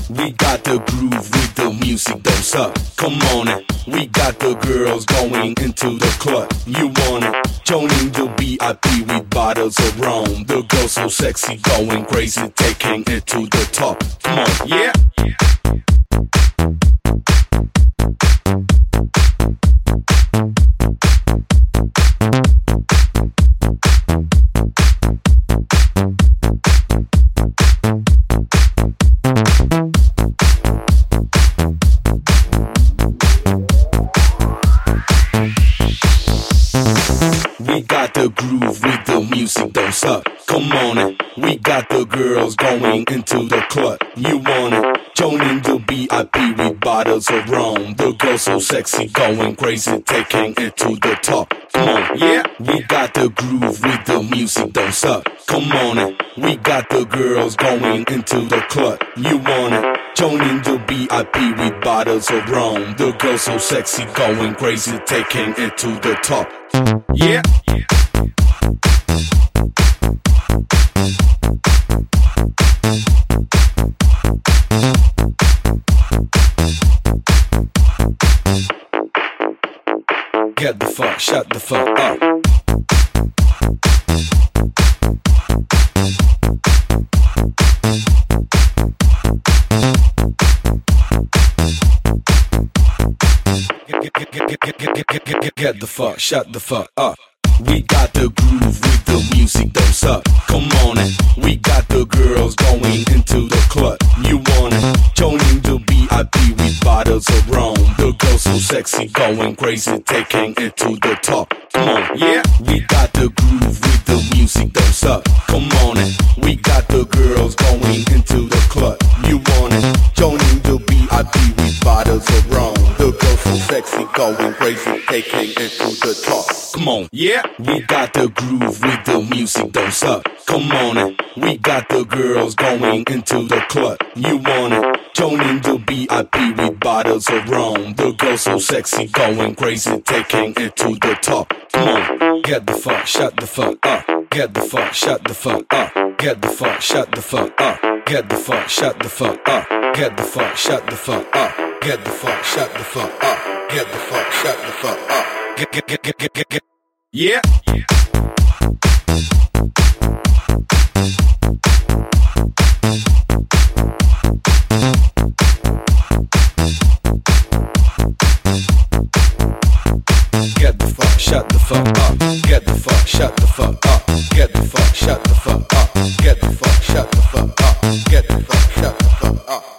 We got the groove with the music, don't suck. Come on it. We got the girls going into the club. You want it? Joining the VIP with bottles of rum. The girls so sexy, going crazy, taking it to the top. Come on, yeah. We got the groove with the music, don't suck. Come on it. We got the girls going into the club. You want it? Joining the VIP with bottles of rum. The girls so sexy, going crazy, taking it to the top. Come on, yeah. We got the groove with the music, don't suck. Come on it. We got the girls going into the club. You want it? Joining the VIP with bottles of rum. The girls so sexy, going crazy, taking it to the top. Yeah. Get the fuck, shut the fuck up. Get the fuck, shut the fuck up. We got the groove with the music, don't suck. Come on it. We got the girls going into the club. You want it? Joining the VIP with bottles of rum. The girls so sexy, going crazy, taking it to the top. Come on, yeah. We got the groove with the music, don't suck. Come on it. We got the girls going into the club. You want it? Joining the VIP with bottles of rum. The girls so sexy, going crazy, taking it to the top. Come on, yeah. We got the groove with the music, don't suck. Come on it. We got the girls going into the club. You want it? Joining the VIP with bottles of rum. The girls so sexy, going crazy, taking it to the top. Come on, get the fuck, shut the fuck up. Get the fuck, shut the fuck up. Get the fuck, shut the fuck up. Get the fuck, shut the fuck up. Get the fuck, shut the fuck up. Get the fuck, shut the fuck up. Get the fuck, shut the fuck up. Get. Yeah. Get the fuck, shut the fuck up. Get the fuck, shut the fuck up. Get the fuck, shut the fuck up. Get the fuck, shut the fuck up. Get the fuck, shut the fuck up.